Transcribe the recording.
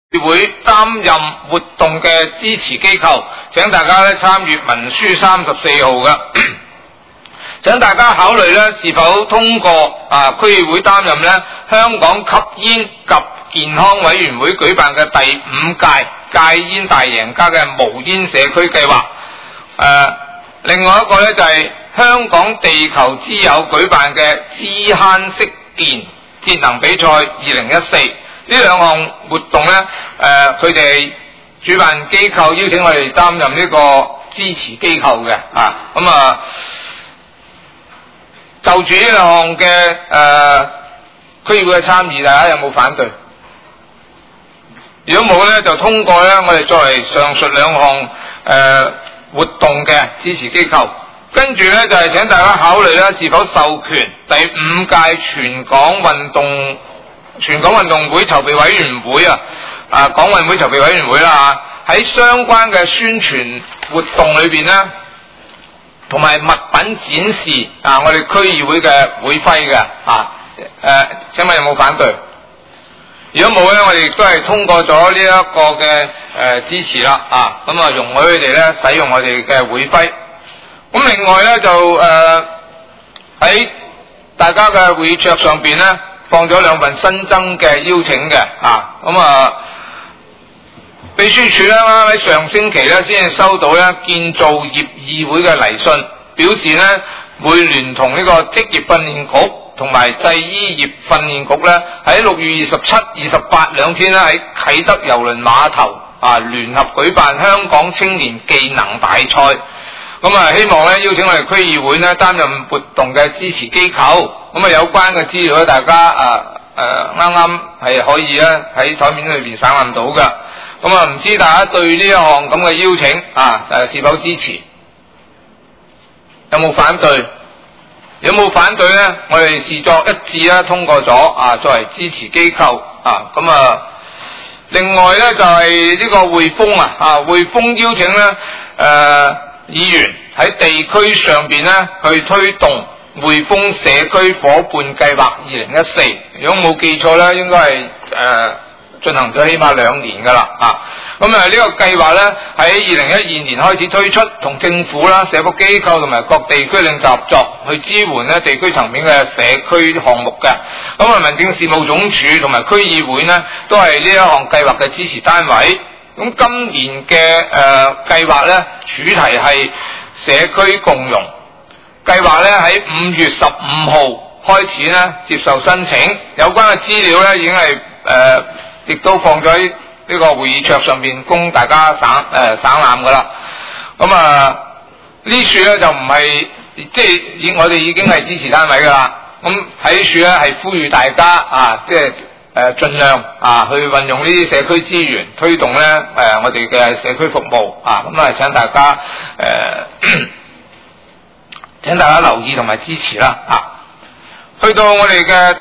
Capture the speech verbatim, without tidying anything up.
會擔任活動嘅支持機構，請大家咧參閱文書三十四號嘅，請大家考慮咧是否通過啊區議會擔任咧香港吸煙及健康委員會舉辦嘅第五屆戒煙大贏家嘅無煙社區計劃。誒、呃，另外一個咧就係、是、香港地球之友舉辦嘅知慳識電節能比賽二零一四。呢兩項活動呢，誒佢哋主辦機構邀請我哋擔任呢個支持機構嘅啊，咁啊就住呢兩項嘅誒區議會嘅參與，大家有冇反對？如果冇呢，就通過呢我哋作為上述兩項誒、呃、活動嘅支持機構。跟住呢，就係、是、請大家考慮呢是否授權第五屆全港運動。全港運動會籌備委員會啊，啊港運會籌備委員會啦，喺相關嘅宣傳活動裏邊呢，同埋物品展示啊，我哋區議會嘅會徽嘅啊，誒、啊，請問有冇反對？如果冇咧，我哋亦都係通過咗呢一個嘅誒、呃、支持啦，啊，咁啊容許佢哋咧使用我哋嘅會徽。咁另外咧就誒喺、呃、大家嘅會桌上邊咧，放咗兩份新增嘅邀請嘅，啊，咁啊，秘書處咧喺上星期咧先係收到咧建造業議會嘅嚟信，表示咧會聯同呢個職業訓練局同埋製衣業訓練局咧喺六月二十七、二十八兩天咧喺啟德郵輪碼頭啊聯合舉辦香港青年技能大賽。咁啊，希望咧邀請我哋區議會咧擔任活動嘅支持機構。咁啊，有關嘅資料咧，大家啊誒啱啱係可以咧喺台面裏邊省覽到㗎。咁啊，唔知大家對呢一項咁嘅邀請啊誒是否支持？有冇反對？有冇反對咧？我哋視作一致啦，通過咗啊，作為支持機構啊。咁啊，另外咧就係、是、呢個匯豐啊，啊匯豐邀請咧誒。呃議員喺地區上邊咧去推動匯豐社區夥伴計劃二零一四，如果冇記錯咧，應該係誒、呃、進行咗起碼兩年噶啦啊！咁啊呢個計劃咧喺二零一二年開始推出，同政府啦、社福機構同埋各地區領袖合作，去支援咧地區層面嘅社區項目嘅。咁啊民政事務總署同埋區議會呢，都係呢一項計劃嘅支持單位。咁今年嘅誒計劃咧，主題係社區共融計劃咧，喺五月十五號開始咧接受申請，有關嘅資料咧已經係誒亦都放咗喺呢個會議桌上邊供大家省誒、呃、省覽噶啦。咁啊呢處咧就唔係即係已我哋已經係支持單位噶啦。咁喺呢處咧係呼籲大家啊，即係。誒，盡量啊，去運用呢啲社區資源，推動咧誒、呃，我哋嘅社區服務啊，咁啊，請大家誒、呃，請大家留意同埋支持啦啊！去到我哋嘅